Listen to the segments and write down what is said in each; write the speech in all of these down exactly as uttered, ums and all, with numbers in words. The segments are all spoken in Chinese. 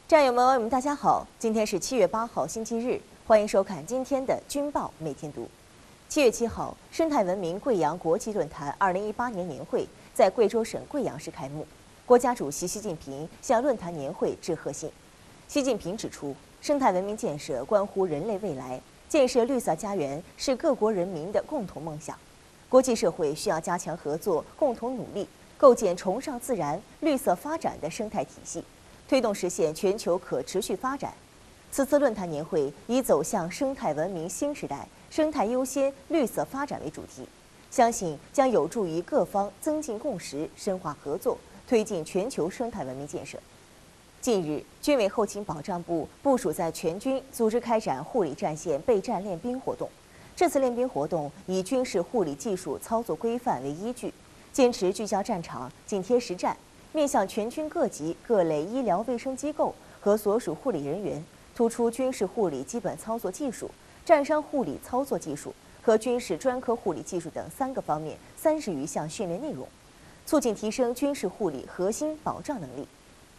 战友们，我们大家好，今天是七月八号，星期日，欢迎收看今天的《军报每天读》。七月七号，生态文明贵阳国际论坛二零一八年年会在贵州省贵阳市开幕。国家主席习近平向论坛年会致贺信。习近平指出，生态文明建设关乎人类未来，建设绿色家园是各国人民的共同梦想。国际社会需要加强合作，共同努力，构建崇尚自然、绿色发展的生态体系。 推动实现全球可持续发展。此次论坛年会以走向生态文明新时代、生态优先、绿色发展为主题，相信将有助于各方增进共识、深化合作，推进全球生态文明建设。近日，军委后勤保障部部署在全军组织开展护理战线备战练兵活动。这次练兵活动以军事护理技术操作规范为依据，坚持聚焦战场、紧贴实战。 面向全军各级各类医疗卫生机构和所属护理人员，突出军事护理基本操作技术、战伤护理操作技术和军事专科护理技术等三个方面三十余项训练内容，促进提升军事护理核心保障能力。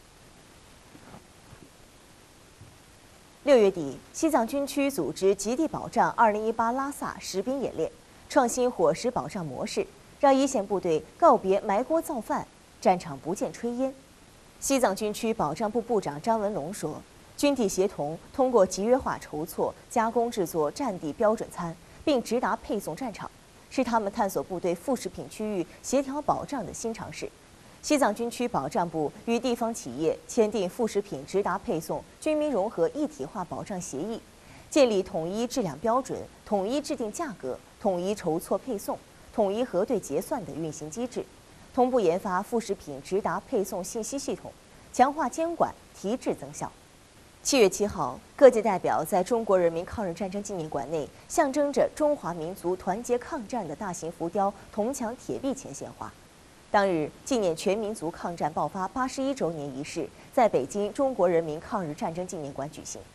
六月底，西藏军区组织极地保障二零一八拉萨实兵演练，创新伙食保障模式，让一线部队告别埋锅造饭。 战场不见炊烟。西藏军区保障部部长张文龙说：“军地协同通过集约化筹措、加工制作战地标准餐，并直达配送战场，是他们探索部队副食品区域协调保障的新尝试。西藏军区保障部与地方企业签订副食品直达配送军民融合一体化保障协议，建立统一质量标准、统一制定价格、统一筹措配送、统一核对结算的运行机制。” 同步研发副食品直达配送信息系统，强化监管，提质增效。七月七号，各界代表在中国人民抗日战争纪念馆内，象征着中华民族团结抗战的大型浮雕铜墙铁壁前献花。当日，纪念全民族抗战爆发八十一周年仪式在北京中国人民抗日战争纪念馆举行。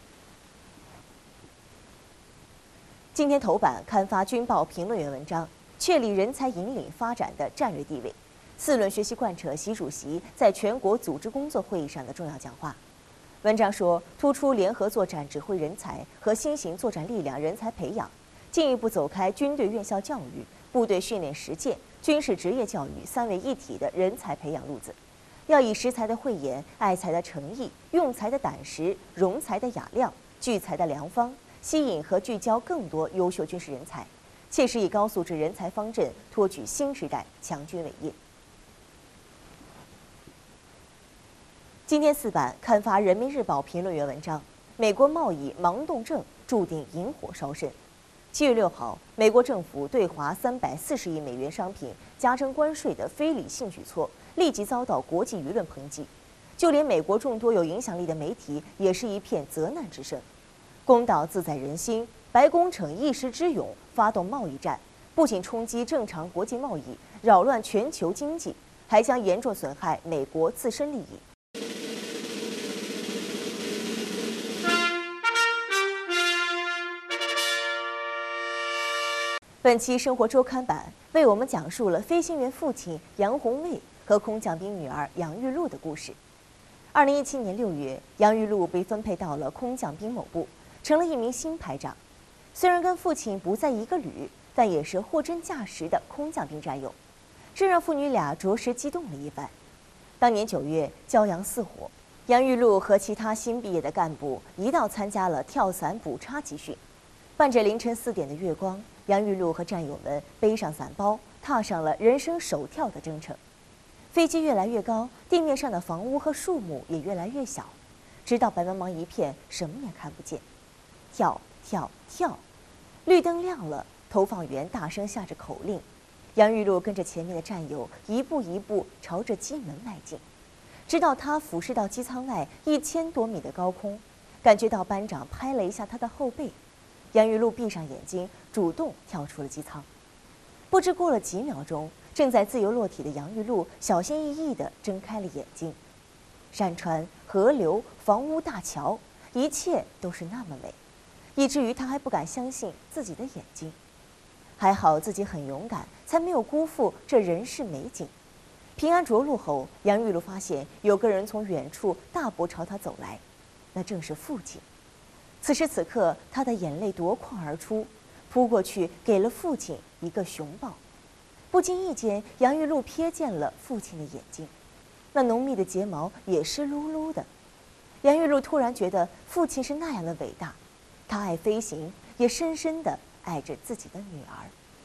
今天头版刊发军报评论员文章。 确立人才引领发展的战略地位，四轮学习贯彻习主席在全国组织工作会议上的重要讲话。文章说，突出联合作战指挥人才和新型作战力量人才培养，进一步走开军队院校教育、部队训练实践、军事职业教育三位一体的人才培养路子，要以识才的慧眼、爱才的诚意、用才的胆识、容才的雅量、聚才的良方，吸引和聚焦更多优秀军事人才。 切实以高素质人才方阵托举新时代强军伟业。今天四版刊发《人民日报》评论员文章：美国贸易盲动症注定引火烧身。七月六号，美国政府对华三百四十亿美元商品加征关税的非理性举措，立即遭到国际舆论抨击，就连美国众多有影响力的媒体也是一片责难之声。公道自在人心。 白宫逞一时之勇发动贸易战，不仅冲击正常国际贸易，扰乱全球经济，还将严重损害美国自身利益。本期生活周刊版为我们讲述了飞行员父亲杨红卫和空降兵女儿杨玉露的故事。二零一七年六月，杨玉露被分配到了空降兵某部，成了一名新排长。 虽然跟父亲不在一个旅，但也是货真价实的空降兵战友，这让父女俩着实激动了一番。当年九月，骄阳似火，杨玉露和其他新毕业的干部一道参加了跳伞补差集训。伴着凌晨四点的月光，杨玉露和战友们背上伞包，踏上了人生首跳的征程。飞机越来越高，地面上的房屋和树木也越来越小，直到白茫茫一片，什么也看不见。跳跳跳！ 绿灯亮了，投放员大声下着口令，杨玉露跟着前面的战友一步一步朝着机门迈进，直到他俯视到机舱外一千多米的高空，感觉到班长拍了一下他的后背，杨玉露闭上眼睛，主动跳出了机舱。不知过了几秒钟，正在自由落体的杨玉露小心翼翼地睁开了眼睛，山川、河流、房屋、大桥，一切都是那么美。 以至于他还不敢相信自己的眼睛，还好自己很勇敢，才没有辜负这人世美景。 平安着陆后，杨玉露发现有个人从远处大步朝他走来，那正是父亲。此时此刻，他的眼泪夺眶而出，扑过去给了父亲一个熊抱。不经意间，杨玉露瞥见了父亲的眼睛，那浓密的睫毛也湿漉漉的。杨玉露突然觉得父亲是那样的伟大，他爱飞行，也深深地爱着自己的女儿。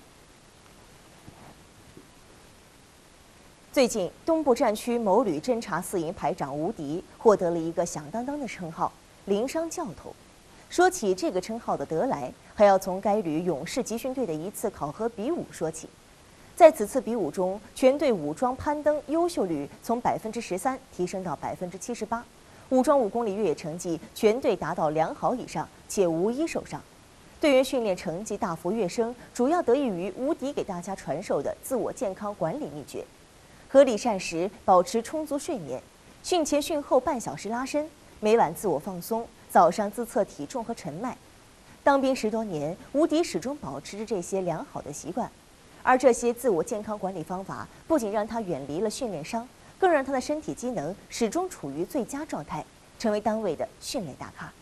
最近，东部战区某旅侦察四营排长吴迪获得了一个响当当的称号——灵商教头。说起这个称号的得来，还要从该旅勇士集训队的一次考核比武说起。在此次比武中，全队武装攀登优秀率从百分之十三提升到百分之七十八，武装五公里越野成绩全队达到良好以上，且无一受伤。队员训练成绩大幅跃升，主要得益于吴迪给大家传授的自我健康管理秘诀。合理膳食，保持充足睡眠，训前训后半小时拉伸，每晚自我放松，早上自测体重和晨脉。当兵十多年，吴迪始终保持着这些良好的习惯，而这些自我健康管理方法不仅让他远离了训练伤，更让他的身体机能始终处于最佳状态，成为单位的训练大咖。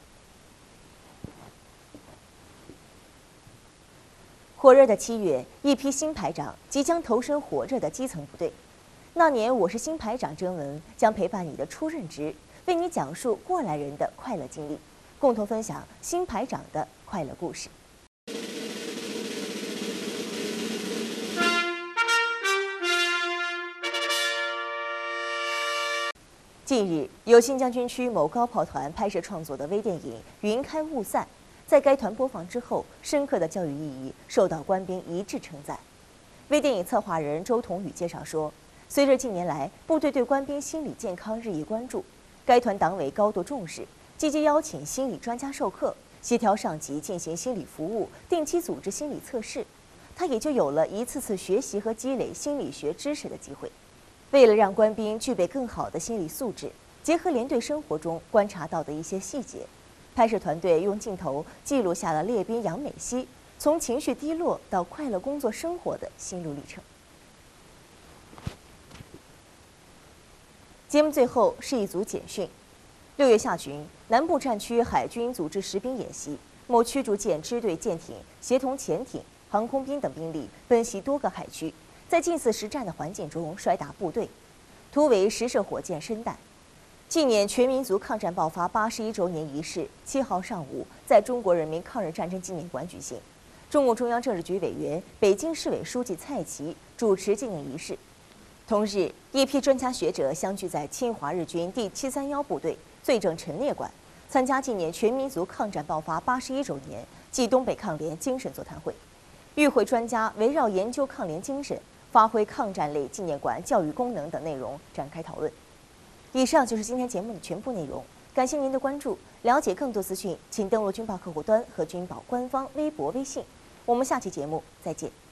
火热的七月，一批新排长即将投身火热的基层部队。那年我是新排长征文将陪伴你的出任职，为你讲述过来人的快乐经历，共同分享新排长的快乐故事。近日，由新疆军区某高炮团拍摄创作的微电影《云开雾散》在该团播放之后，深刻的教育意义受到官兵一致称赞。微电影策划人周彤宇介绍说，随着近年来部队对官兵心理健康日益关注，该团党委高度重视，积极邀请心理专家授课，协调上级进行心理服务，定期组织心理测试，他也就有了一次次学习和积累心理学知识的机会。为了让官兵具备更好的心理素质，结合连队生活中观察到的一些细节，拍摄团队用镜头记录下了列兵杨美熙从情绪低落到快乐工作生活的心路历程。节目最后是一组简讯。六月下旬，南部战区海军组织实兵演习，某驱逐舰支队舰艇协同潜艇、航空兵等兵力奔袭多个海区，在近似实战的环境中摔打部队，图为实射火箭申弹。纪念全民族抗战爆发八十一周年仪式，七号上午在中国人民抗日战争纪念馆举行。中共中央政治局委员、北京市委书记蔡奇主持纪念仪式。同日，一批专家学者相聚在侵华日军第七三幺部队罪证陈列馆，参加纪念全民族抗战爆发八十一周年暨东北抗联精神座谈会。与会专家围绕研究抗联精神、发挥抗战类纪念馆教育功能等内容展开讨论。以上就是今天节目的全部内容，感谢您的关注。了解更多资讯，请登录军报客户端和军报官方微博、微信。我们下期节目再见。